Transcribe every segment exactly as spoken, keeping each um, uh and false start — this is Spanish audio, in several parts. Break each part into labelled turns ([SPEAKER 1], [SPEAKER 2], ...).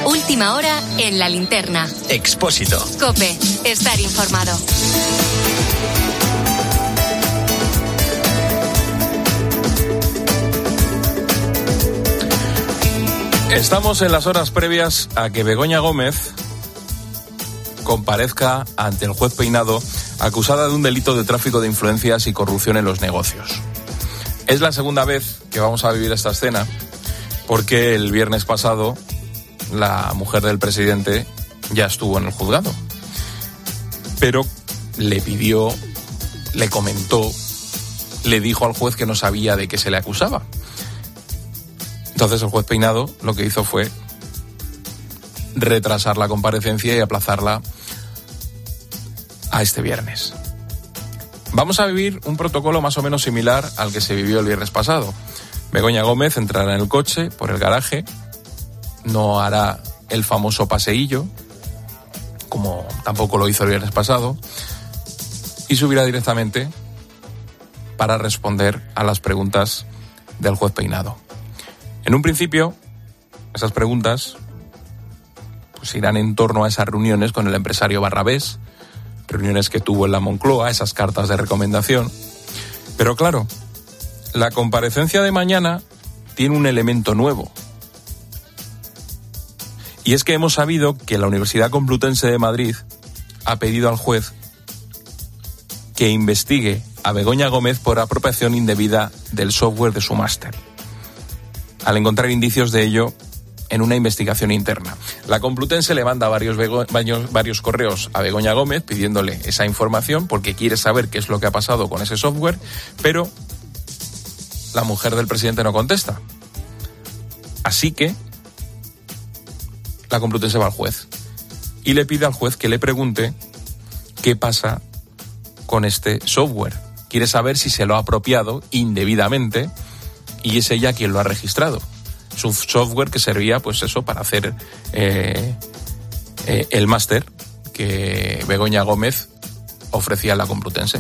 [SPEAKER 1] Última hora en La Linterna.
[SPEAKER 2] Expósito.
[SPEAKER 1] COPE. Estar informado.
[SPEAKER 3] Estamos en las horas previas a que Begoña Gómez comparezca ante el juez Peinado acusada de un delito de tráfico de influencias y corrupción en los negocios. Es la segunda vez que vamos a vivir esta escena porque el viernes pasado la mujer del presidente ya estuvo en el juzgado, pero le pidió, le comentó, le dijo al juez que no sabía de qué se le acusaba. Entonces el juez Peinado lo que hizo fue retrasar la comparecencia y aplazarla a este viernes. Vamos a vivir un protocolo más o menos similar al que se vivió el viernes pasado. Begoña Gómez entrará en el coche por el garaje, no hará el famoso paseillo, como tampoco lo hizo el viernes pasado, y subirá directamente para responder a las preguntas del juez Peinado. En un principio, esas preguntas pues irán en torno a esas reuniones con el empresario Barrabés, reuniones que tuvo en la Moncloa, esas cartas de recomendación. Pero claro, la comparecencia de mañana tiene un elemento nuevo. Y es que hemos sabido que la Universidad Complutense de Madrid ha pedido al juez que investigue a Begoña Gómez por apropiación indebida del software de su máster, al encontrar indicios de ello en una investigación interna. La Complutense le manda varios, varios, varios correos a Begoña Gómez pidiéndole esa información porque quiere saber qué es lo que ha pasado con ese software, pero la mujer del presidente no contesta. Así que la Complutense va al juez y le pide al juez que le pregunte qué pasa con este software. Quiere saber si se lo ha apropiado indebidamente y es ella quien lo ha registrado. Es un software que servía, pues eso, para hacer eh, eh, el máster que Begoña Gómez ofrecía a la Complutense.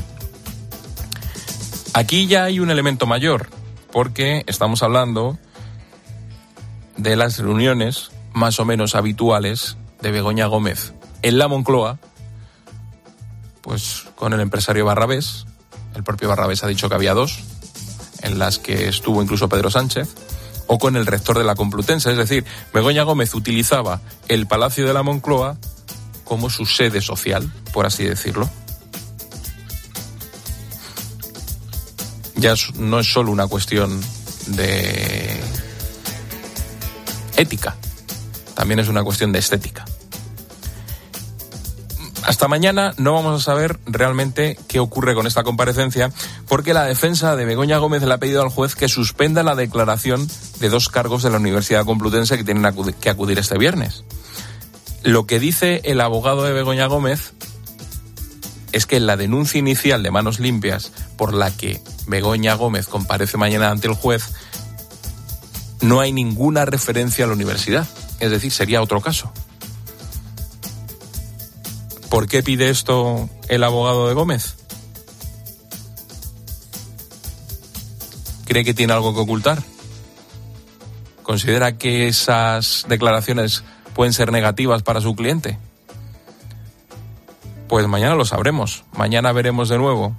[SPEAKER 3] Aquí ya hay un elemento mayor, porque estamos hablando de las reuniones más o menos habituales de Begoña Gómez en la Moncloa, pues con el empresario Barrabés. El propio Barrabés ha dicho que había dos, en las que estuvo incluso Pedro Sánchez, o con el rector de la Complutense. Es decir, Begoña Gómez utilizaba el Palacio de la Moncloa como su sede social, por así decirlo. Ya no es solo una cuestión de ética, también es una cuestión de estética. Hasta mañana no vamos a saber realmente qué ocurre con esta comparecencia, porque la defensa de Begoña Gómez le ha pedido al juez que suspenda la declaración de dos cargos de la Universidad Complutense que tienen que acudir este viernes. Lo que dice el abogado de Begoña Gómez es que en la denuncia inicial de Manos Limpias, por la que Begoña Gómez comparece mañana ante el juez, no hay ninguna referencia a la universidad. Es decir, sería otro caso. ¿Por qué pide esto el abogado de Gómez? ¿Cree que tiene algo que ocultar? ¿Considera que esas declaraciones pueden ser negativas para su cliente? Pues mañana lo sabremos. Mañana veremos de nuevo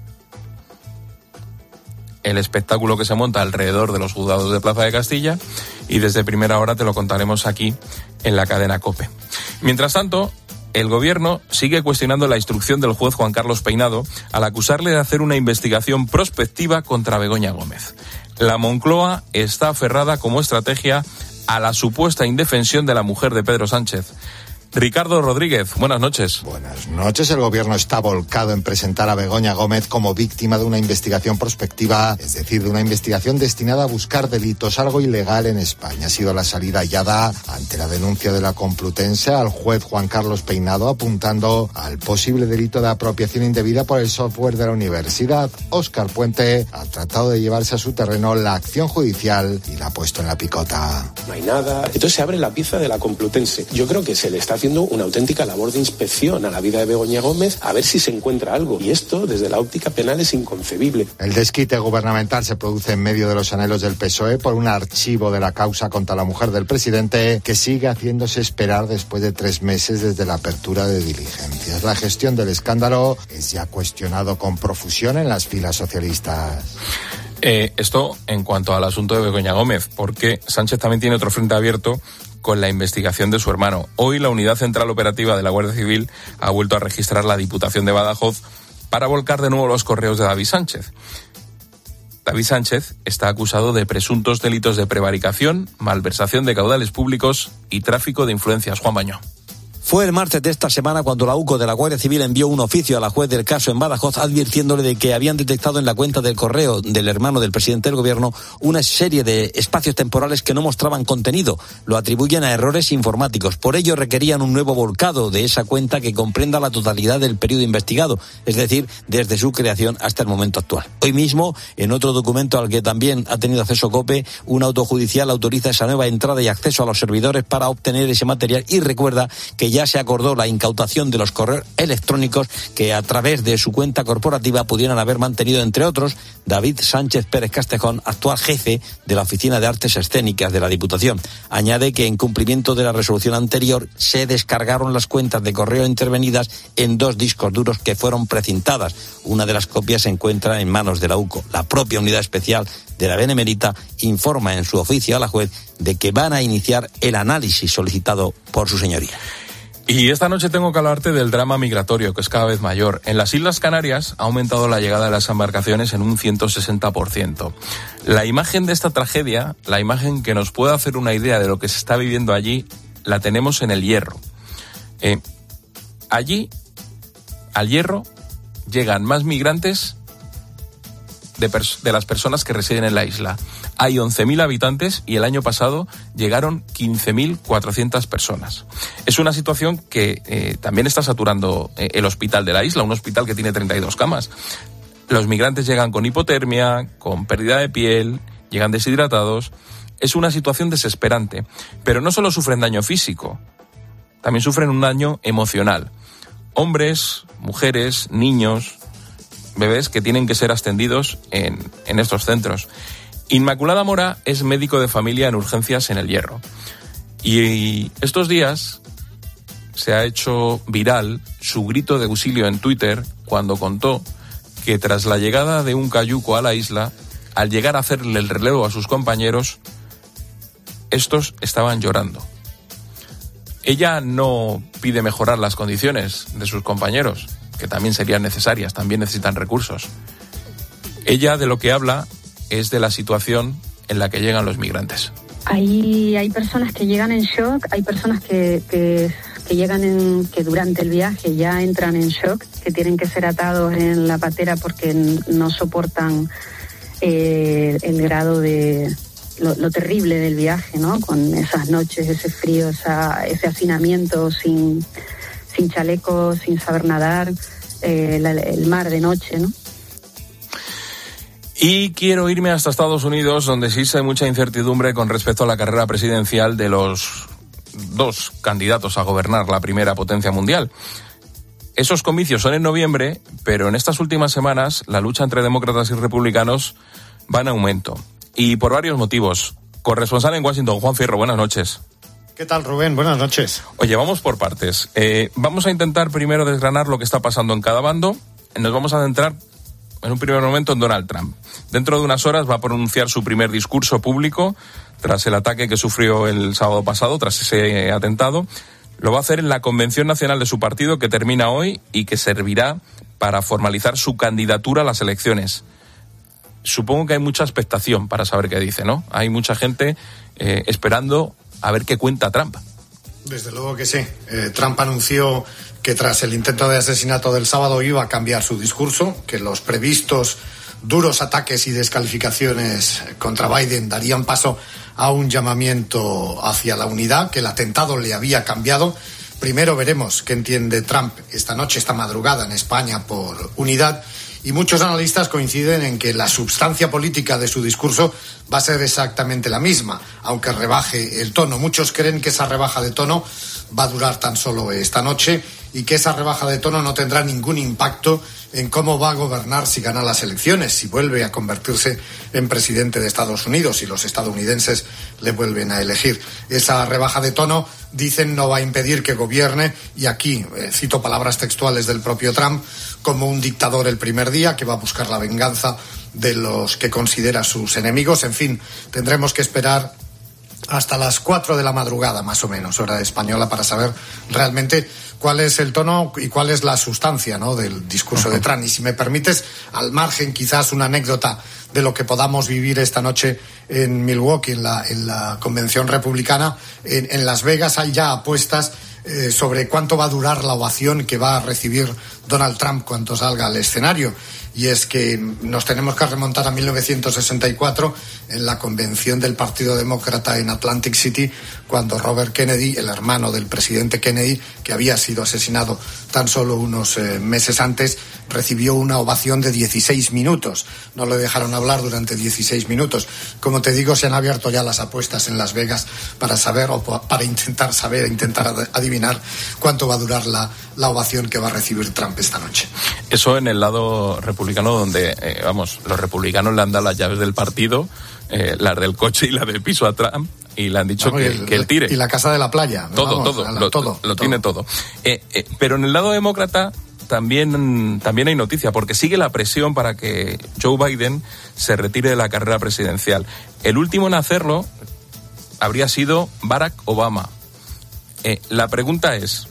[SPEAKER 3] el espectáculo que se monta alrededor de los juzgados de Plaza de Castilla y desde primera hora te lo contaremos aquí en la cadena COPE. Mientras tanto, el gobierno sigue cuestionando la instrucción del juez Juan Carlos Peinado al acusarle de hacer una investigación prospectiva contra Begoña Gómez. La Moncloa está aferrada como estrategia a la supuesta indefensión de la mujer de Pedro Sánchez. Ricardo Rodríguez, buenas noches.
[SPEAKER 4] Buenas noches. El gobierno está volcado en presentar a Begoña Gómez como víctima de una investigación prospectiva, es decir, de una investigación destinada a buscar delitos, algo ilegal en España. Ha sido la salida hallada ante la denuncia de la Complutense al juez Juan Carlos Peinado, apuntando al posible delito de apropiación indebida por el software de la universidad. Óscar Puente ha tratado de llevarse a su terreno la acción judicial y la ha puesto en la picota.
[SPEAKER 5] No hay nada. Entonces se abre la pieza de la Complutense. Yo creo que se le está
[SPEAKER 2] haciendo una auténtica labor de inspección a la vida de Begoña Gómez a ver si se encuentra algo. Y esto, desde la óptica penal, es inconcebible.
[SPEAKER 4] El desquite gubernamental se produce en medio de los anhelos del P S O E por un archivo de la causa contra la mujer del presidente que sigue haciéndose esperar después de tres meses desde la apertura de diligencias. La gestión del escándalo es ya cuestionado con profusión en las filas socialistas.
[SPEAKER 3] Eh, esto en cuanto al asunto de Begoña Gómez, porque Sánchez también tiene otro frente abierto con la investigación de su hermano. Hoy la Unidad Central Operativa de la Guardia Civil ha vuelto a registrar la Diputación de Badajoz para volcar de nuevo los correos de David Sánchez. David Sánchez está acusado de presuntos delitos de prevaricación, malversación de caudales públicos y tráfico de influencias. Juan Baño.
[SPEAKER 5] Fue el martes de esta semana cuando la UCO de la Guardia Civil envió un oficio a la juez del caso en Badajoz advirtiéndole de que habían detectado en la cuenta del correo del hermano del presidente del gobierno una serie de espacios temporales que no mostraban contenido. Lo atribuyen a errores informáticos. Por ello requerían un nuevo volcado de esa cuenta que comprenda la totalidad del periodo investigado, es decir, desde su creación hasta el momento actual. Hoy mismo, en otro documento al que también ha tenido acceso COPE, un auto judicial autoriza esa nueva entrada y acceso a los servidores para obtener ese material y recuerda que ya se acordó la incautación de los correos electrónicos que a través de su cuenta corporativa pudieran haber mantenido, entre otros, David Sánchez Pérez Castejón, actual jefe de la Oficina de Artes Escénicas de la Diputación. Añade que en cumplimiento de la resolución anterior se descargaron las cuentas de correo intervenidas en dos discos duros que fueron precintadas. Una de las copias se encuentra en manos de la UCO. La propia unidad especial de la Benemérita informa en su oficio a la juez de que van a iniciar el análisis solicitado por su señoría.
[SPEAKER 3] Y esta noche tengo que hablarte del drama migratorio, que es cada vez mayor. En las Islas Canarias ha aumentado la llegada de las embarcaciones en un ciento sesenta por ciento. La imagen de esta tragedia, la imagen que nos puede hacer una idea de lo que se está viviendo allí, la tenemos en El Hierro. Eh, allí, al Hierro, llegan más migrantes de, pers- de las personas que residen en la isla. Hay once mil habitantes y el año pasado llegaron quince mil cuatrocientas personas. Es una situación que eh, también está saturando eh, el hospital de la isla, un hospital que tiene treinta y dos camas. Los migrantes llegan con hipotermia, con pérdida de piel, llegan deshidratados. Es una situación desesperante. Pero no solo sufren daño físico, también sufren un daño emocional. Hombres, mujeres, niños, bebés que tienen que ser atendidos en, en estos centros. Inmaculada Mora es médico de familia en urgencias en El Hierro. Y estos días se ha hecho viral su grito de auxilio en Twitter cuando contó que tras la llegada de un cayuco a la isla, al llegar a hacerle el relevo a sus compañeros, estos estaban llorando. Ella no pide mejorar las condiciones de sus compañeros, que también serían necesarias, también necesitan recursos. Ella de lo que habla es de la situación en la que llegan los migrantes.
[SPEAKER 6] Hay, hay personas que llegan en shock, hay personas que, que, que llegan en, que durante el viaje ya entran en shock, que tienen que ser atados en la patera porque no soportan eh, el grado de lo, lo terrible del viaje, ¿no? Con esas noches, ese frío, esa, ese hacinamiento sin, sin chaleco, sin saber nadar, eh, la, el mar de noche, ¿no?
[SPEAKER 3] Y quiero irme hasta Estados Unidos, donde existe hay mucha incertidumbre con respecto a la carrera presidencial de los dos candidatos a gobernar la primera potencia mundial. Esos comicios son en noviembre, pero en estas últimas semanas la lucha entre demócratas y republicanos va en aumento. Y por varios motivos. Corresponsal en Washington, Juan Fierro, buenas noches.
[SPEAKER 7] ¿Qué tal, Rubén? Buenas noches.
[SPEAKER 3] Oye, vamos por partes. Eh, vamos a intentar primero desgranar lo que está pasando en cada bando. Nos vamos a centrar en un primer momento en Donald Trump. Dentro de unas horas va a pronunciar su primer discurso público tras el ataque que sufrió el sábado pasado, tras ese atentado. Lo va a hacer en la Convención Nacional de su partido, que termina hoy y que servirá para formalizar su candidatura a las elecciones. Supongo que hay mucha expectación para saber qué dice, ¿no? Hay mucha gente eh, esperando a ver qué cuenta Trump.
[SPEAKER 7] Desde luego que sí. Eh, Trump anunció que tras el intento de asesinato del sábado iba a cambiar su discurso, que los previstos duros ataques y descalificaciones contra Biden darían paso a un llamamiento hacia la unidad, que el atentado le había cambiado. Primero veremos qué entiende Trump esta noche, esta madrugada en España por unidad, Y muchos analistas coinciden en que la substancia política de su discurso va a ser exactamente la misma, aunque rebaje el tono. Muchos creen que esa rebaja de tono va a durar tan solo esta noche y que esa rebaja de tono no tendrá ningún impacto en cómo va a gobernar si gana las elecciones, si vuelve a convertirse en presidente de Estados Unidos y los estadounidenses le vuelven a elegir. Esa rebaja de tono, dicen, no va a impedir que gobierne, y aquí eh, cito palabras textuales del propio Trump, como un dictador el primer día, que va a buscar la venganza de los que considera sus enemigos. En fin, tendremos que esperar hasta las cuatro de la madrugada, más o menos, hora española, para saber realmente cuál es el tono y cuál es la sustancia, ¿no?, del discurso de Trump. Y si me permites, al margen quizás una anécdota de lo que podamos vivir esta noche en Milwaukee, en la, en la convención republicana, en, en Las Vegas hay ya apuestas eh, sobre cuánto va a durar la ovación que va a recibir Donald Trump cuando salga al escenario. Y es que nos tenemos que remontar a mil novecientos sesenta y cuatro, en la convención del Partido Demócrata en Atlantic City, cuando Robert Kennedy, el hermano del presidente Kennedy, que había sido asesinado tan solo unos eh, meses antes, recibió una ovación de dieciséis minutos. No le dejaron hablar durante dieciséis minutos. Como te digo, se han abierto ya las apuestas en Las Vegas para saber, o para intentar saber, intentar adivinar cuánto va a durar la, la ovación que va a recibir Trump esta noche.
[SPEAKER 3] Eso en el lado republicano, donde, eh, vamos, los republicanos le han dado las llaves del partido, eh, las del coche y la del piso a Trump, y le han dicho vamos, que, el, que él tire.
[SPEAKER 7] Y la casa de la playa.
[SPEAKER 3] Todo,
[SPEAKER 7] vamos,
[SPEAKER 3] todo,
[SPEAKER 7] la,
[SPEAKER 3] lo,
[SPEAKER 7] todo,
[SPEAKER 3] lo
[SPEAKER 7] todo.
[SPEAKER 3] tiene todo. Eh, eh, pero en el lado demócrata también, también hay noticia, porque sigue la presión para que Joe Biden se retire de la carrera presidencial. El último en hacerlo habría sido Barack Obama. Eh, la pregunta es,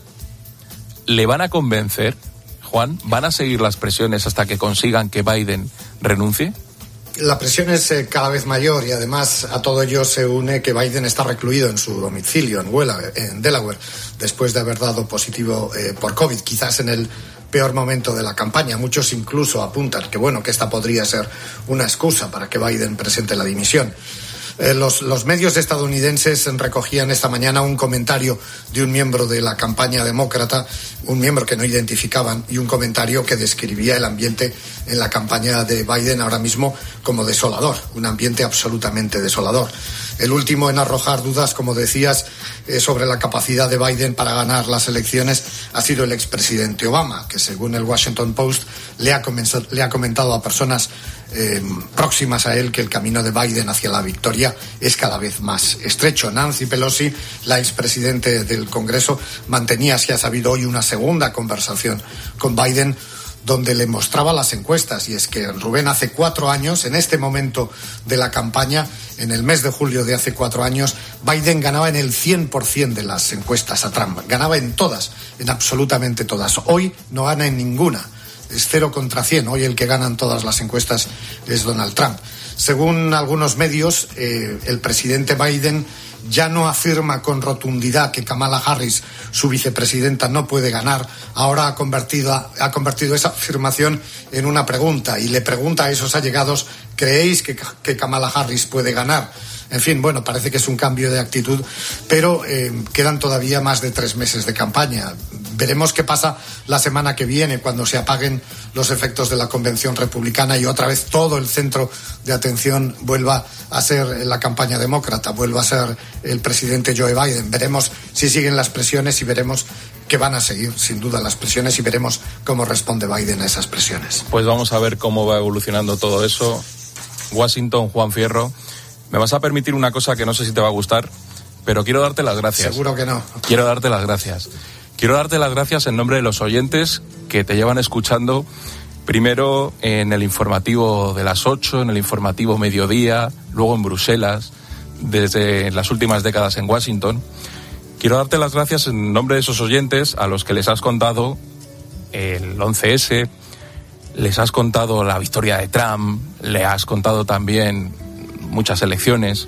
[SPEAKER 3] ¿le van a convencer, Juan? ¿Van a seguir las presiones hasta que consigan que Biden renuncie?
[SPEAKER 7] La presión es eh, cada vez mayor, y además a todo ello se une que Biden está recluido en su domicilio en, Delaware, en Delaware, después de haber dado positivo eh, por COVID, quizás en el peor momento de la campaña. Muchos incluso apuntan que bueno, que esta podría ser una excusa para que Biden presente la dimisión. Eh, los, los medios estadounidenses recogían esta mañana un comentario de un miembro de la campaña demócrata, un miembro que no identificaban, y un comentario que describía el ambiente en la campaña de Biden ahora mismo como desolador, un ambiente absolutamente desolador. El último en arrojar dudas, como decías, eh, sobre la capacidad de Biden para ganar las elecciones ha sido el expresidente Obama, que según el Washington Post le ha, comenzado, le ha comentado a personas eh, próximas a él que el camino de Biden hacia la victoria es cada vez más estrecho. Nancy Pelosi, la expresidente del Congreso, mantenía, si ha sabido hoy, una segunda conversación con Biden donde le mostraba las encuestas, y es que Rubén, hace cuatro años, en este momento de la campaña, en el mes de julio de hace cuatro años, Biden ganaba en el cien por ciento de las encuestas a Trump, ganaba en todas, en absolutamente todas. Hoy no gana en ninguna, es cero contra cien, hoy el que gana en todas las encuestas es Donald Trump. Según algunos medios, eh, el presidente Biden ya no afirma con rotundidad que Kamala Harris, su vicepresidenta, no puede ganar. Ahora ha convertido, ha convertido esa afirmación en una pregunta, y le pregunta a esos allegados: ¿creéis que, que Kamala Harris puede ganar? En fin, bueno, parece que es un cambio de actitud, pero eh, quedan todavía más de tres meses de campaña. Veremos qué pasa la semana que viene, cuando se apaguen los efectos de la convención republicana y otra vez todo el centro de atención vuelva a ser la campaña demócrata, vuelva a ser el presidente Joe Biden. Veremos si siguen las presiones y veremos que van a seguir, sin duda, las presiones, y veremos cómo responde Biden a esas presiones.
[SPEAKER 3] Pues vamos a ver cómo va evolucionando todo eso. Washington, Juan Fierro, me vas a permitir una cosa que no sé si te va a gustar, pero quiero darte las gracias.
[SPEAKER 7] Seguro que no.
[SPEAKER 3] Quiero darte las gracias. Quiero darte las gracias en nombre de los oyentes que te llevan escuchando, primero en el informativo de las ocho, en el informativo mediodía, luego en Bruselas, desde las últimas décadas en Washington. Quiero darte las gracias en nombre de esos oyentes a los que les has contado el once ese, les has contado la victoria de Trump, le has contado también muchas elecciones,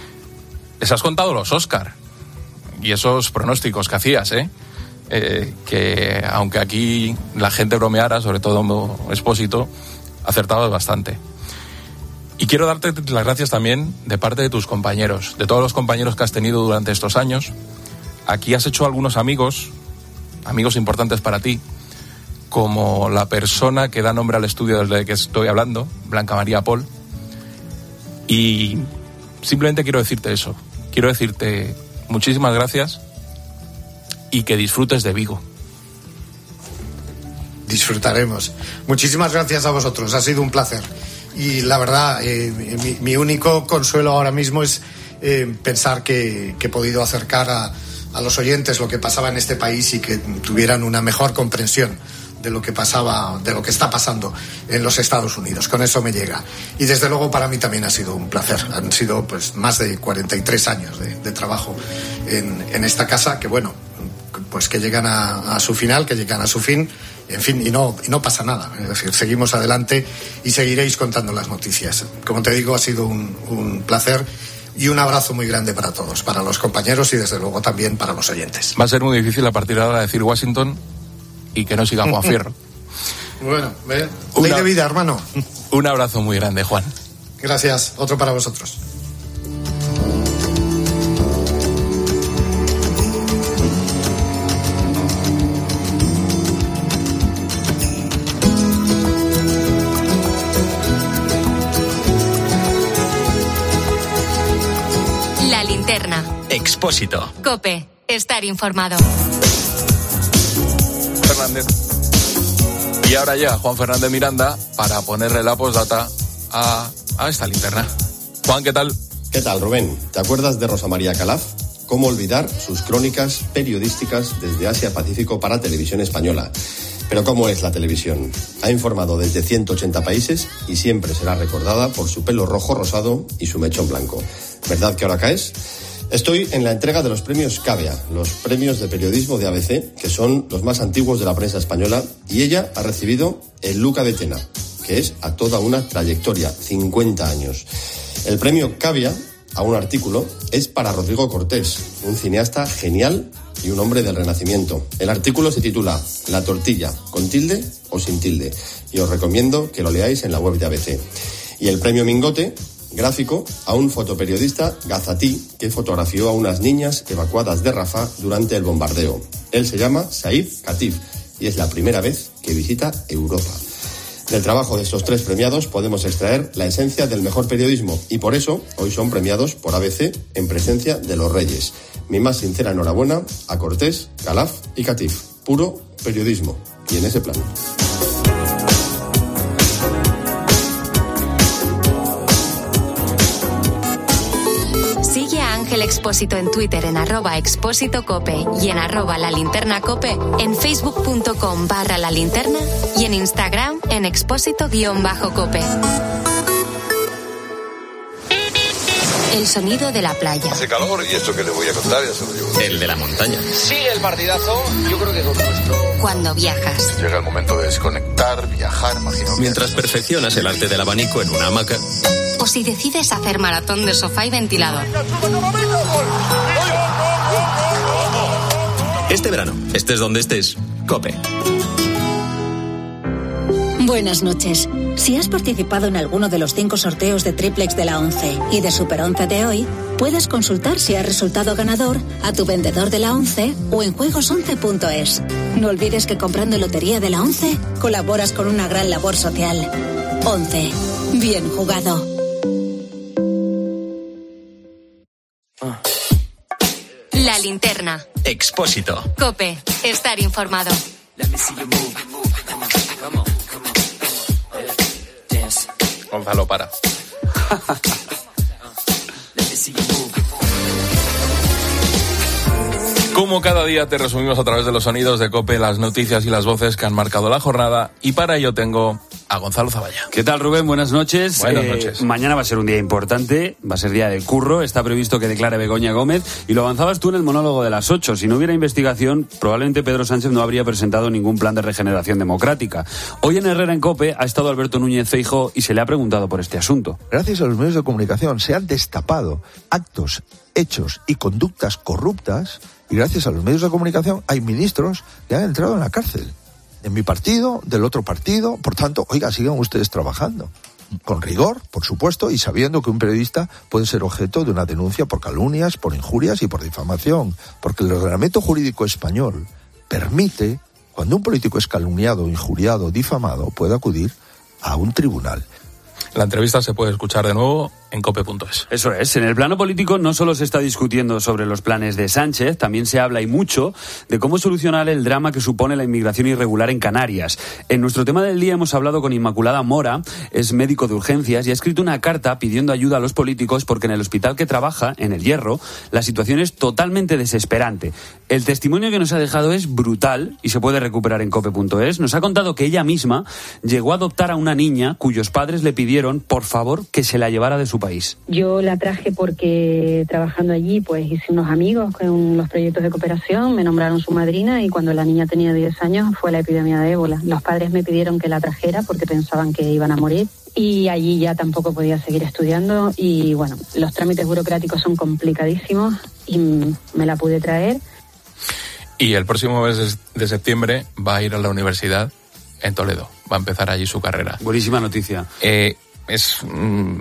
[SPEAKER 3] les has contado los Oscar y esos pronósticos que hacías, ¿eh? Eh, que aunque aquí la gente bromeara, sobre todo Expósito, acertabas bastante. Y quiero darte las gracias también de parte de tus compañeros, de todos los compañeros que has tenido durante estos años. Aquí has hecho algunos amigos, amigos importantes para ti, como la persona que da nombre al estudio del que estoy hablando, Blanca María Pol. Y simplemente quiero decirte eso. Quiero decirte muchísimas gracias y que disfrutes de Vigo.
[SPEAKER 7] Disfrutaremos. Muchísimas gracias a vosotros, ha sido un placer. Y la verdad, eh, mi, mi único consuelo ahora mismo es eh, pensar que, que he podido acercar a, a los oyentes lo que pasaba en este país y que tuvieran una mejor comprensión de lo que pasaba, de lo que está pasando en los Estados Unidos. Con eso me llega. Y desde luego para mí también ha sido un placer. Han sido pues más de cuarenta y tres años de, de trabajo en, en esta casa, que bueno, pues que llegan a, a su final, que llegan a su fin, en fin, y no, y no pasa nada. Es decir, seguimos adelante y seguiréis contando las noticias. Como te digo, ha sido un, un placer y un abrazo muy grande para todos, para los compañeros y desde luego también para los oyentes.
[SPEAKER 3] Va a ser muy difícil a partir de ahora decir Washington y que no siga Juan Fierro.
[SPEAKER 7] Bueno, ¿eh? Ley de vida, hermano.
[SPEAKER 3] Un abrazo muy grande, Juan.
[SPEAKER 7] Gracias, otro para vosotros.
[SPEAKER 1] La linterna.
[SPEAKER 8] Expósito.
[SPEAKER 1] COPE. Estar informado.
[SPEAKER 3] Fernández. Y ahora ya Juan Fernández Miranda para ponerle la postdata a, a esta linterna. Juan, ¿qué tal?
[SPEAKER 9] ¿Qué tal, Rubén? ¿Te acuerdas de Rosa María Calaf? ¿Cómo olvidar sus crónicas periodísticas desde Asia-Pacífico para Televisión Española? Pero ¿cómo es la televisión? Ha informado desde ciento ochenta países y siempre será recordada por su pelo rojo rosado y su mechón blanco. ¿Verdad que ahora caes? Estoy en la entrega de los premios Cavea, los premios de periodismo de A B C, que son los más antiguos de la prensa española, y ella ha recibido el Luca de Tena, que es a toda una trayectoria, cincuenta años. El premio Cavea a un artículo es para Rodrigo Cortés, un cineasta genial y un hombre del Renacimiento. El artículo se titula La tortilla, ¿con tilde o sin tilde? Y os recomiendo que lo leáis en la web de A B C. Y el premio Mingote, gráfico, a un fotoperiodista gazatí que fotografió a unas niñas evacuadas de Rafah durante el bombardeo. Él se llama Saif Katif y es la primera vez que visita Europa. Del trabajo de estos tres premiados podemos extraer la esencia del mejor periodismo y por eso hoy son premiados por A B C en presencia de los Reyes. Mi más sincera enhorabuena a Cortés, Calaf y Katif. Puro periodismo. Y en ese plan.
[SPEAKER 1] Sigue a Ángel Expósito en Twitter en arroba expósito cope y en arroba la linterna cope, en facebook.com barra la linterna y en Instagram en expósito guión bajo cope. El sonido de la playa.
[SPEAKER 10] Hace calor y esto que le voy a contar ya se lo llevo.
[SPEAKER 8] El de la montaña.
[SPEAKER 11] Sí, el partidazo, yo creo que es lo nuestro.
[SPEAKER 1] Cuando viajas.
[SPEAKER 10] Llega el momento de desconectar, viajar, imagino.
[SPEAKER 8] Mientras perfeccionas el arte del abanico en una hamaca.
[SPEAKER 1] O si decides hacer maratón de sofá y ventilador.
[SPEAKER 8] Este verano, estés donde estés, COPE.
[SPEAKER 12] Buenas noches. Si has participado en alguno de los cinco sorteos de Triplex de la ONCE y de Super once de hoy, puedes consultar si has resultado ganador a tu vendedor de la ONCE o en juegos once punto es. No olvides que comprando lotería de la ONCE colaboras con una gran labor social. ONCE. Bien jugado.
[SPEAKER 1] La linterna.
[SPEAKER 8] Expósito.
[SPEAKER 1] COPE. Estar informado.
[SPEAKER 3] Gonzalo, para. Como cada día te resumimos a través de los sonidos de COPE las noticias y las voces que han marcado la jornada, y para ello tengo a Gonzalo Zavalla.
[SPEAKER 13] ¿Qué tal, Rubén? Buenas noches.
[SPEAKER 3] Buenas noches.
[SPEAKER 13] Eh, mañana va a ser un día importante, va a ser día del curro, está previsto que declare Begoña Gómez, y lo avanzabas tú en el monólogo de las ocho. Si no hubiera investigación, probablemente Pedro Sánchez no habría presentado ningún plan de regeneración democrática. Hoy en Herrera en COPE ha estado Alberto Núñez Feijóo y se le ha preguntado por este asunto.
[SPEAKER 14] Gracias a los medios de comunicación se han destapado actos, hechos y conductas corruptas, y gracias a los medios de comunicación hay ministros que han entrado en la cárcel. En mi partido, del otro partido, por tanto, oiga, sigan ustedes trabajando. Con rigor, por supuesto, y sabiendo que un periodista puede ser objeto de una denuncia por calumnias, por injurias y por difamación, porque el ordenamiento jurídico español permite Cuando un político es calumniado, injuriado, difamado, puede acudir a un tribunal.
[SPEAKER 3] La entrevista se puede escuchar de nuevo en cope punto es.
[SPEAKER 13] Eso es. En el plano político no solo se está discutiendo sobre los planes de Sánchez, también se habla y mucho de cómo solucionar el drama que supone la inmigración irregular en Canarias. En nuestro tema del día hemos hablado con Inmaculada Mora, es médico de urgencias y ha escrito una carta pidiendo ayuda a los políticos porque en el hospital que trabaja, en El Hierro, la situación es totalmente desesperante. El testimonio que nos ha dejado es brutal y se puede recuperar en cope punto es. Nos ha contado que ella misma llegó a adoptar a una niña cuyos padres le pidieron, por favor, que se la llevara de su país.
[SPEAKER 6] Yo la traje porque trabajando allí pues hice unos amigos con los proyectos de cooperación, me nombraron su madrina y cuando la niña tenía diez años fue la epidemia de ébola. Los padres me pidieron que la trajera porque pensaban que iban a morir y allí ya tampoco podía seguir estudiando y bueno, los trámites burocráticos son complicadísimos y me la pude traer.
[SPEAKER 3] Y el próximo mes de septiembre va a ir a la universidad en Toledo, va a empezar allí su carrera.
[SPEAKER 13] Buenísima noticia.
[SPEAKER 3] Eh, es mmm,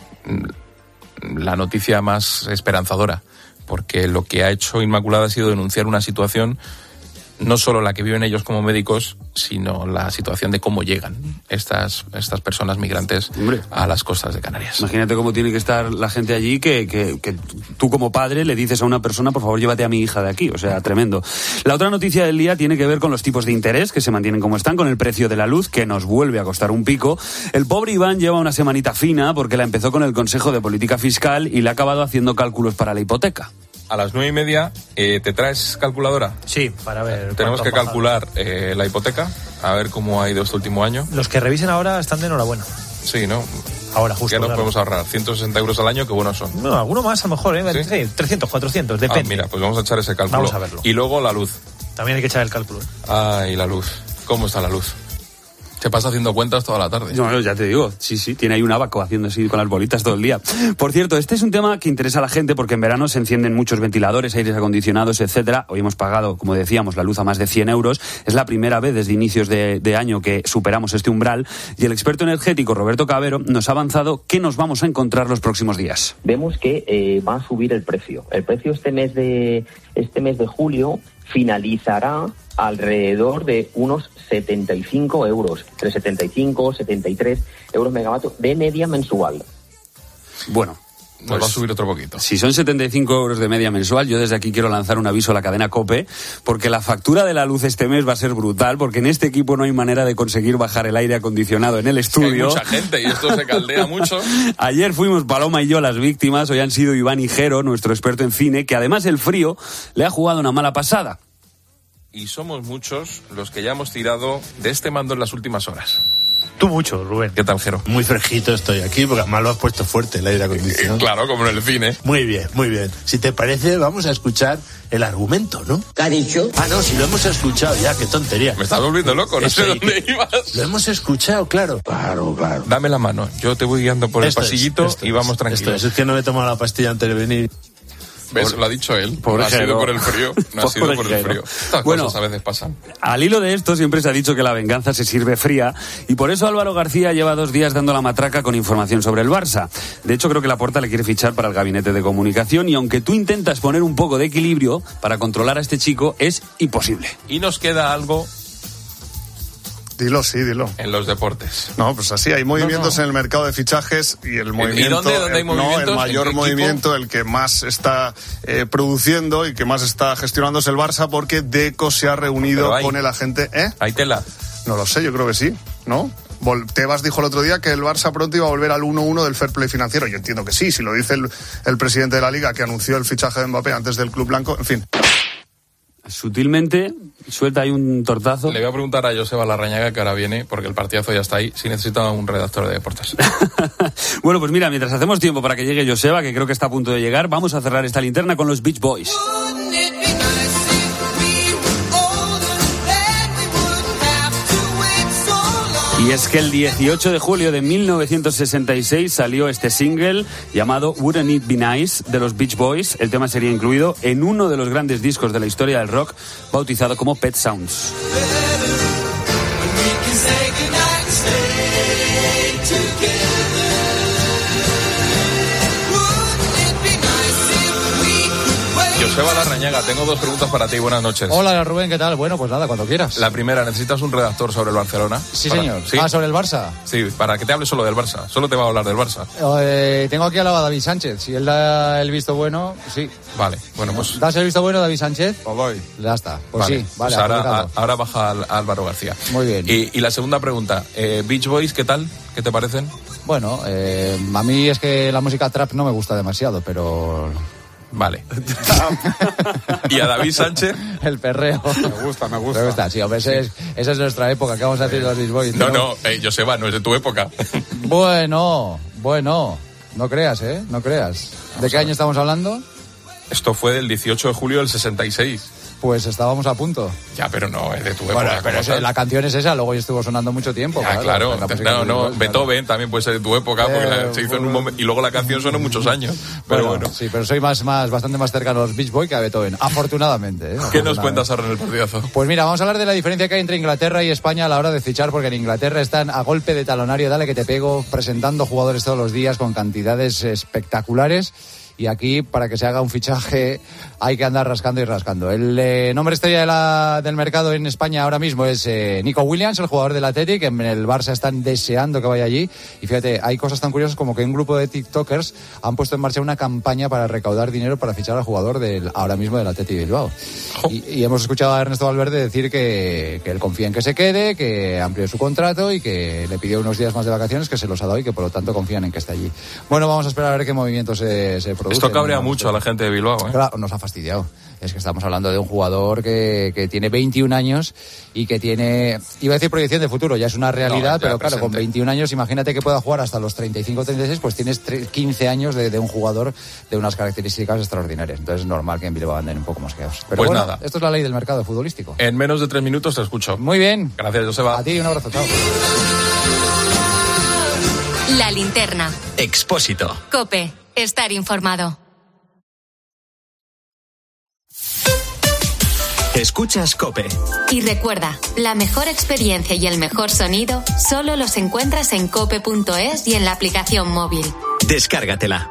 [SPEAKER 3] la noticia más esperanzadora, porque lo que ha hecho Inmaculada ha sido denunciar una situación, no solo la que viven ellos como médicos, sino la situación de cómo llegan estas, estas personas migrantes Hombre. a las costas de Canarias.
[SPEAKER 13] Imagínate cómo tiene que estar la gente allí que, que, que tú como padre le dices a una persona, por favor, llévate a mi hija de aquí. O sea, tremendo. La otra noticia del día tiene que ver con los tipos de interés que se mantienen como están, con el precio de la luz que nos vuelve a costar un pico. El pobre Iván lleva una semanita fina porque la empezó con el Consejo de Política Fiscal y le ha acabado haciendo cálculos para la hipoteca.
[SPEAKER 3] A las nueve y media, eh, ¿te traes calculadora?
[SPEAKER 15] Sí, para ver.
[SPEAKER 3] Tenemos que calcular eh, la hipoteca, a ver cómo ha ido este último año.
[SPEAKER 15] Los que revisen ahora están de enhorabuena.
[SPEAKER 3] Sí, ¿no?
[SPEAKER 15] Ahora, justo.
[SPEAKER 3] Ya nos
[SPEAKER 15] claro.
[SPEAKER 3] podemos ahorrar ciento sesenta euros al año, que buenos son.
[SPEAKER 15] No, alguno más a lo mejor, ¿eh?
[SPEAKER 3] ¿Sí?
[SPEAKER 15] Sí, trescientos, cuatrocientos, depende.
[SPEAKER 3] Ah, mira, pues vamos a echar ese cálculo.
[SPEAKER 15] Vamos a verlo.
[SPEAKER 3] Y luego la luz.
[SPEAKER 15] También hay que echar el cálculo. ¿eh?
[SPEAKER 3] Ay, la luz. ¿Cómo está la luz? Se pasa haciendo cuentas toda la tarde.
[SPEAKER 13] No, no, ya te digo, sí, sí, tiene ahí un abaco haciendo así con las bolitas todo el día. Por cierto, este es un tema que interesa a la gente porque en verano se encienden muchos ventiladores, aires acondicionados, etcétera. Hoy hemos pagado, como decíamos, la luz a más de cien euros. Es la primera vez desde inicios de, de año que superamos este umbral y el experto energético Roberto Cabero nos ha avanzado qué nos vamos a encontrar los próximos días.
[SPEAKER 16] Vemos que eh, va a subir el precio. El precio este mes de este mes de julio finalizará alrededor de unos setenta y cinco euros, entre setenta y cinco, setenta y tres euros megavatio de media mensual.
[SPEAKER 13] Bueno,
[SPEAKER 3] nos pues, va a subir otro poquito.
[SPEAKER 13] Si son setenta y cinco euros de media mensual, yo desde aquí quiero lanzar un aviso a la cadena COPE, porque la factura de la luz este mes va a ser brutal, porque en este equipo no hay manera de conseguir bajar el aire acondicionado en el estudio.
[SPEAKER 3] Es que hay mucha gente y esto se caldea mucho.
[SPEAKER 13] Ayer fuimos Paloma y yo las víctimas, hoy han sido Iván y Jero, nuestro experto en cine, que además el frío le ha jugado una mala pasada.
[SPEAKER 3] Y somos muchos los que ya hemos tirado de este mando en las últimas horas.
[SPEAKER 15] Tú mucho, Rubén.
[SPEAKER 3] ¿Qué tal, Jero?
[SPEAKER 17] Muy fresquito estoy aquí, porque además lo has puesto fuerte el aire acondicionado.
[SPEAKER 3] Eh, claro, como en el cine.
[SPEAKER 17] Muy bien, muy bien. Si te parece, vamos a escuchar el argumento, ¿no?
[SPEAKER 18] ¿Qué ha dicho?
[SPEAKER 17] Ah, no, si lo hemos escuchado ya, qué tontería.
[SPEAKER 3] Me estás volviendo loco, no
[SPEAKER 17] Eso,
[SPEAKER 3] sé dónde
[SPEAKER 17] que...
[SPEAKER 3] ibas.
[SPEAKER 17] Lo hemos escuchado, claro. Claro, claro.
[SPEAKER 3] Dame la mano, yo te voy guiando por
[SPEAKER 17] esto
[SPEAKER 3] el pasillito
[SPEAKER 17] es,
[SPEAKER 3] y vamos
[SPEAKER 17] es,
[SPEAKER 3] tranquilos.
[SPEAKER 17] Esto es, es que no me he tomado la pastilla antes de venir.
[SPEAKER 3] ¿Ves? Lo ha dicho él. No ha sido por el frío. No ha sido por el frío. Estas bueno, cosas a veces pasan.
[SPEAKER 13] Al hilo de esto siempre se ha dicho que la venganza se sirve fría y por eso Álvaro García lleva dos días dando la matraca con información sobre el Barça. De hecho, creo que Laporta le quiere fichar para el gabinete de comunicación y aunque tú intentas poner un poco de equilibrio para controlar a este chico, es imposible.
[SPEAKER 3] Y nos queda algo...
[SPEAKER 19] Dilo, sí, dilo.
[SPEAKER 3] En los deportes.
[SPEAKER 19] No, pues así, hay movimientos
[SPEAKER 3] no, no.
[SPEAKER 19] en el mercado de fichajes y el movimiento...
[SPEAKER 3] ¿Y dónde, dónde hay
[SPEAKER 19] el,
[SPEAKER 3] movimientos?
[SPEAKER 19] No, el mayor movimiento,
[SPEAKER 3] equipo?
[SPEAKER 19] el que más está eh, produciendo y que más está gestionando es el Barça porque Deco se ha reunido hay, con el agente... ¿Eh?
[SPEAKER 3] ¿Hay tela?
[SPEAKER 19] No lo sé, yo creo que sí, ¿no? Tebas dijo el otro día que el Barça pronto iba a volver al uno uno del fair play financiero. Yo entiendo que sí, si lo dice el, el presidente de la Liga que anunció el fichaje de Mbappé antes del Club Blanco, en fin...
[SPEAKER 13] Sutilmente suelta ahí un tortazo.
[SPEAKER 3] Le voy a preguntar a Joseba Larrañaga, que ahora viene, porque el partidazo ya está ahí, si necesita un redactor de deportes.
[SPEAKER 13] Bueno, pues mira, mientras hacemos tiempo para que llegue Joseba, que creo que está a punto de llegar, vamos a cerrar esta linterna con los Beach Boys. Y es que el dieciocho de julio de mil novecientos sesenta y seis salió este single llamado Wouldn't It Be Nice de los Beach Boys. El tema sería incluido en uno de los grandes discos de la historia del rock, bautizado como Pet Sounds.
[SPEAKER 3] Joseba Larrañaga, tengo dos preguntas para ti. Buenas noches.
[SPEAKER 18] Hola, Rubén, ¿qué tal? Bueno, pues nada, cuando quieras.
[SPEAKER 3] La primera, ¿necesitas un redactor sobre el Barcelona?
[SPEAKER 18] Sí,
[SPEAKER 3] para...
[SPEAKER 18] señor.
[SPEAKER 3] ¿Sí?
[SPEAKER 18] Ah, sobre el Barça.
[SPEAKER 3] Sí, para que te hable solo del Barça. Solo te va a hablar del Barça.
[SPEAKER 18] Eh, tengo aquí al lado a David Sánchez. Si él da el visto bueno, sí.
[SPEAKER 3] Vale, bueno, pues...
[SPEAKER 18] ¿Das el visto bueno, David Sánchez?
[SPEAKER 3] Pues voy.
[SPEAKER 18] Ya está. Pues
[SPEAKER 3] vale,
[SPEAKER 18] sí, vale.
[SPEAKER 3] Pues ahora, a, ahora baja al, a Álvaro García.
[SPEAKER 18] Muy bien.
[SPEAKER 3] Y, y la segunda pregunta, eh, Beach Boys, ¿qué tal? ¿Qué te parecen?
[SPEAKER 18] Bueno, eh, a mí es que la música trap no me gusta demasiado, pero...
[SPEAKER 3] Vale. ¿Y a David Sánchez?
[SPEAKER 18] El perreo.
[SPEAKER 3] Me gusta, me gusta.
[SPEAKER 18] Me gusta, sí, hombre, ese es, esa es nuestra época. ¿Qué vamos a decir de los Beach Boys?
[SPEAKER 3] No, no, eh, Joseba, no es de tu época.
[SPEAKER 18] Bueno, bueno, no creas, ¿eh? No creas. ¿De qué año estamos hablando?
[SPEAKER 3] Esto fue del dieciocho de julio del sesenta y seis.
[SPEAKER 18] Pues estábamos a punto.
[SPEAKER 3] Ya, pero no, es de tu época.
[SPEAKER 18] Bueno, pero ese, la canción es esa, luego ya estuvo sonando mucho tiempo.
[SPEAKER 3] Ya, claro, claro. No, no,
[SPEAKER 18] claro.
[SPEAKER 3] Beethoven también puede ser de tu época, porque eh, la, se hizo en un momento, y luego la canción sonó muchos años. Pero bueno, bueno.
[SPEAKER 18] Sí, pero soy más, más, bastante más cercano a los Beach Boys que a Beethoven, afortunadamente. ¿eh?
[SPEAKER 3] ¿Qué
[SPEAKER 18] afortunadamente.
[SPEAKER 3] nos cuentas ahora en el partidazo?
[SPEAKER 18] Pues mira, vamos a hablar de la diferencia que hay entre Inglaterra y España a la hora de fichar, porque en Inglaterra están a golpe de talonario, dale que te pego, presentando jugadores todos los días con cantidades espectaculares. Y aquí, para que se haga un fichaje, hay que andar rascando y rascando. El eh, nombre estrella de la, del mercado en España ahora mismo es eh, Nico Williams, el jugador del Athletic. En el Barça están deseando que vaya allí. Y fíjate, hay cosas tan curiosas como que un grupo de TikTokers han puesto en marcha una campaña para recaudar dinero para fichar al jugador del ahora mismo del Athletic Bilbao. Oh. Y, y hemos escuchado a Ernesto Valverde decir que, que él confía en que se quede, que amplió su contrato y que le pidió unos días más de vacaciones, que se los ha dado y que por lo tanto confían en que esté allí. Bueno, vamos a esperar a ver qué movimientos se, se producen.
[SPEAKER 3] Esto cabrea mucho a la gente de Bilbao, ¿eh?
[SPEAKER 18] Claro, nos ha fastidiado. Es que estamos hablando de un jugador que, que tiene veintiún años y que tiene, iba a decir proyección de futuro, ya es una realidad, no, pero claro, presente. Con veintiún años, imagínate que pueda jugar hasta los treinta y cinco treinta y seis, pues tienes quince años de, de un jugador de unas características extraordinarias. Entonces es normal que en Bilbao anden un poco mosqueados. Pero
[SPEAKER 3] pues
[SPEAKER 18] bueno,
[SPEAKER 3] nada.
[SPEAKER 18] Esto es la ley del mercado futbolístico.
[SPEAKER 3] En menos de tres minutos te escucho.
[SPEAKER 18] Muy bien.
[SPEAKER 3] Gracias, Joseba.
[SPEAKER 18] A ti, un abrazo, chao.
[SPEAKER 1] La linterna.
[SPEAKER 8] Expósito.
[SPEAKER 1] COPE. Estar informado.
[SPEAKER 8] Escuchas COPE.
[SPEAKER 1] Y recuerda, la mejor experiencia y el mejor sonido solo los encuentras en cope punto es y en la aplicación móvil.
[SPEAKER 8] Descárgatela.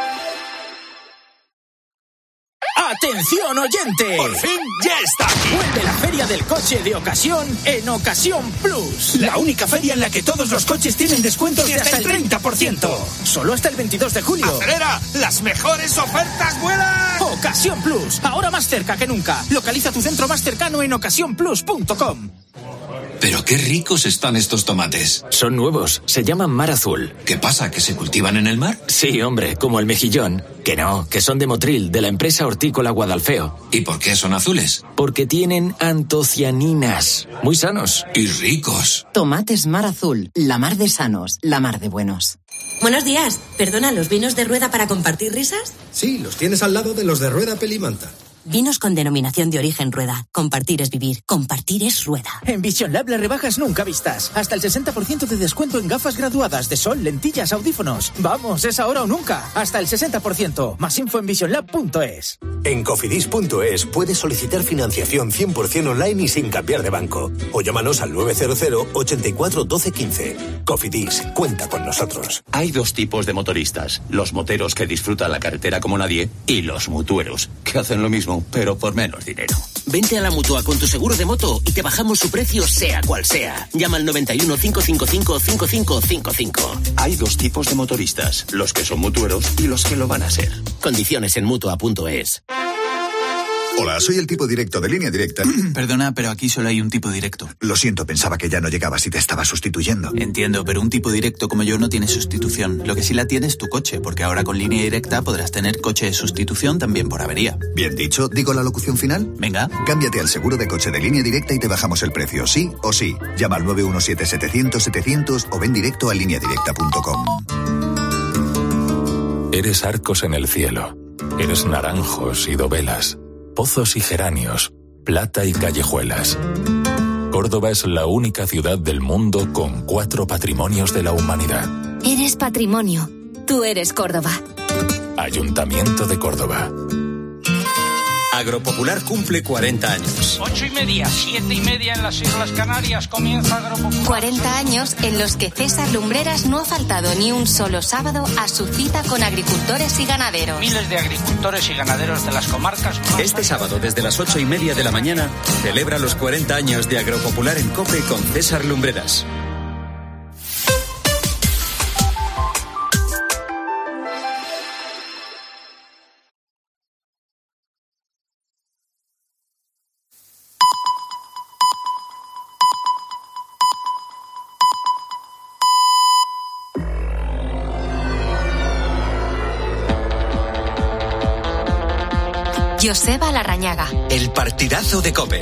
[SPEAKER 20] ¡Atención, oyente!
[SPEAKER 8] ¡Por fin ya está aquí!
[SPEAKER 20] Vuelve la Feria del Coche de Ocasión en Ocasión Plus. La única feria en la que todos los coches tienen descuentos de hasta el treinta por ciento. Solo hasta el veintidós de julio.
[SPEAKER 21] ¡Acelera! ¡Las mejores ofertas vuelan!
[SPEAKER 20] Ocasión Plus, ahora más cerca que nunca. Localiza tu centro más cercano en ocasión plus punto com.
[SPEAKER 22] Pero qué ricos están estos tomates.
[SPEAKER 8] Son nuevos, se llaman mar azul.
[SPEAKER 22] ¿Qué pasa, que se cultivan en el mar?
[SPEAKER 8] Sí, hombre, como el mejillón. Que no, que son de Motril, de la empresa hortícola Guadalfeo.
[SPEAKER 22] ¿Y por qué son azules?
[SPEAKER 8] Porque tienen antocianinas. Muy sanos.
[SPEAKER 22] Y ricos.
[SPEAKER 23] Tomates mar azul, la mar de sanos, la mar de buenos.
[SPEAKER 24] Buenos días. Perdona, ¿los vinos de Rueda para compartir risas?
[SPEAKER 25] Sí, los tienes al lado de los de Rueda Pelimanta.
[SPEAKER 24] Vinos con denominación de origen Rueda. Compartir es vivir. Compartir es Rueda.
[SPEAKER 20] En Vision Lab las rebajas nunca vistas. Hasta el sesenta por ciento de descuento en gafas graduadas de sol, lentillas, audífonos. Vamos, es ahora o nunca. Hasta el sesenta por ciento. Más info en vision lab punto es.
[SPEAKER 26] En cofidis punto es puedes solicitar financiación cien por ciento online y sin cambiar de banco. O llámanos al nueve cero cero, ochenta y cuatro, doce, quince. Cofidis, cuenta con nosotros.
[SPEAKER 27] Hay dos tipos de motoristas. Los moteros que disfrutan la carretera como nadie y los mutueros, que hacen lo mismo, pero por menos dinero.
[SPEAKER 20] Vente a la Mutua con tu seguro de moto y te bajamos su precio sea cual sea. Llama al noventa y uno, cincuenta y cinco, cincuenta y cinco cincuenta y cinco.
[SPEAKER 27] Hay dos tipos de motoristas, los que son mutueros y los que lo van a ser.
[SPEAKER 20] Condiciones en mutua punto es.
[SPEAKER 28] Hola, soy el tipo directo de Línea Directa.
[SPEAKER 29] Perdona, pero aquí solo hay un tipo directo.
[SPEAKER 28] Lo siento, pensaba que ya no llegabas y te estaba sustituyendo.
[SPEAKER 29] Entiendo, pero un tipo directo como yo no tiene sustitución. Lo que sí la tiene es tu coche, porque ahora con Línea Directa podrás tener coche de sustitución también por avería.
[SPEAKER 28] Bien dicho, ¿digo la locución final?
[SPEAKER 29] Venga.
[SPEAKER 28] Cámbiate al seguro de coche de Línea Directa y te bajamos el precio, sí o sí. Llama al nueve uno siete, setecientos, setecientos o ven directo a línea directa punto com.
[SPEAKER 30] Eres arcos en el cielo. Eres naranjos y dovelas. Pozos y geranios, plata y callejuelas. Córdoba es la única ciudad del mundo con cuatro patrimonios de la humanidad.
[SPEAKER 1] Eres patrimonio. Tú eres Córdoba.
[SPEAKER 30] Ayuntamiento de Córdoba.
[SPEAKER 2] Agropopular cumple cuarenta años.
[SPEAKER 4] Ocho y media, siete y media en las Islas Canarias comienza Agropopular.
[SPEAKER 1] cuarenta años en los que César Lumbreras no ha faltado ni un solo sábado a su cita con agricultores y ganaderos.
[SPEAKER 4] Miles de agricultores y ganaderos de las comarcas.
[SPEAKER 2] Este sábado, desde las ocho y media de la mañana, celebra los cuarenta años de Agropopular en COPE con César Lumbreras.
[SPEAKER 1] Joseba Larrañaga.
[SPEAKER 2] El partidazo de COPE.